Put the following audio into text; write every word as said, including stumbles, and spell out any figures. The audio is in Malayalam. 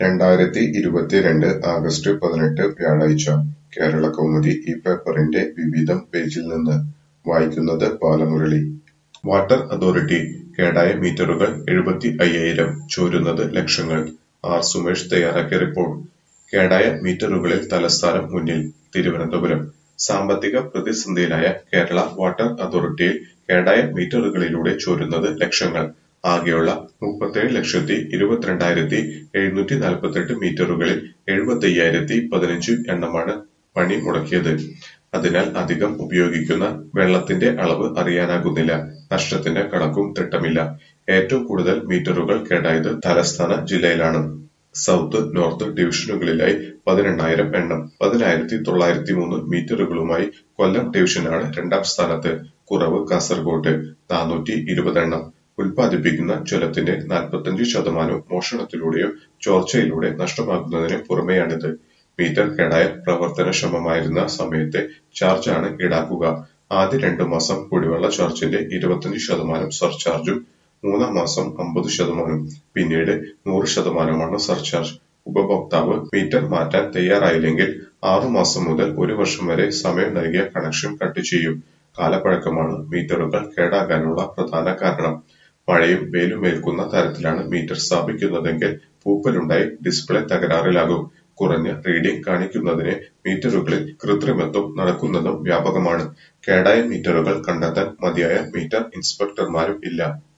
രണ്ടായിരത്തി ഇരുപത്തിരണ്ട് ആഗസ്റ്റ് പതിനെട്ട് വ്യാഴാഴ്ച കേരളകൗമുദി ഈ പേപ്പറിന്റെ വിവിധം പേജിൽ നിന്ന് വായിക്കുന്നത് ബാലമുരളി. വാട്ടർ അതോറിറ്റി കേടായ മീറ്ററുകൾ എഴുപത്തി അയ്യായിരം, ചോരുന്നത് ലക്ഷങ്ങൾ. ആർ സുമേഷ് തയ്യാറാക്കിയ റിപ്പോർട്ട്. കേടായ മീറ്ററുകളിൽ തലസ്ഥാനം മുന്നിൽ. തിരുവനന്തപുരം. സാമ്പത്തിക പ്രതിസന്ധിയിലായ കേരള വാട്ടർ അതോറിറ്റിയിൽ കേടായ മീറ്ററുകളിലൂടെ ചോരുന്നത് ലക്ഷങ്ങൾ. ആകെയുള്ള മുപ്പത്തേഴ് ലക്ഷത്തി ഇരുപത്തിരണ്ടായിരത്തി എഴുന്നൂറ്റി നാൽപ്പത്തെട്ട് മീറ്ററുകളിൽ എഴുപത്തയ്യായിരത്തി പതിനഞ്ച് എണ്ണമാണ് പണി മുടക്കിയത്. അതിനാൽ അധികം ഉപയോഗിക്കുന്ന വെള്ളത്തിന്റെ അളവ് അറിയാനാകുന്നില്ല. നഷ്ടത്തിന്റെ കണക്കും തിട്ടമില്ല. ഏറ്റവും കൂടുതൽ മീറ്ററുകൾ കേടായത് തലസ്ഥാന ജില്ലയിലാണ്. സൗത്ത്, നോർത്ത് ഡിവിഷനുകളിലായി പതിനെണ്ണായിരം എണ്ണം. പതിനായിരത്തി തൊള്ളായിരത്തി മൂന്ന് മീറ്ററുകളുമായി കൊല്ലം ഡിവിഷനാണ് രണ്ടാം സ്ഥാനത്ത്. കുറവ് കാസർകോട്ട് നാനൂറ്റി ഇരുപത് എണ്ണം. ഉൽപ്പാദിപ്പിക്കുന്ന ജലത്തിന്റെ നാൽപ്പത്തഞ്ച് ശതമാനവും മോഷണത്തിലൂടെയോ ചോർച്ചയിലൂടെ നഷ്ടമാകുന്നതിന് പുറമെയാണിത്. മീറ്റർ കേടായ പ്രവർത്തനക്ഷമമായിരുന്ന സമയത്തെ ചാർജാണ് ഈടാക്കുക. ആദ്യ രണ്ടു മാസം കുടിവെള്ള ചാർജിന്റെ ഇരുപത്തഞ്ച് ശതമാനം സർചാർജും മൂന്നാം മാസം അമ്പത് ശതമാനം, പിന്നീട് നൂറ് ശതമാനമാണ് സർചാർജ്. ഉപഭോക്താവ് മീറ്റർ മാറ്റാൻ തയ്യാറായില്ലെങ്കിൽ ആറുമാസം മുതൽ ഒരു വർഷം വരെ സമയം നൽകിയ കണക്ഷൻ കട്ട് ചെയ്യും. കാലപ്പഴക്കമാണ് മീറ്ററുകൾ കേടാകാനുള്ള പ്രധാന കാരണം. മഴയും വെയിലുമേൽക്കുന്ന തരത്തിലാണ് മീറ്റർ സ്ഥാപിക്കുന്നതെങ്കിൽ പൂപ്പലുണ്ടായി ഡിസ്പ്ലേ തകരാറിലാകും. കുറഞ്ഞ റീഡിംഗ് കാണിക്കുന്നതിന് മീറ്ററുകളിൽ കൃത്രിമത്വം നടക്കുന്നതും വ്യാപകമാണ്. കേടായ മീറ്ററുകൾ കണ്ടെത്താൻ മതിയായ മീറ്റർ ഇൻസ്പെക്ടർമാരും ഇല്ല.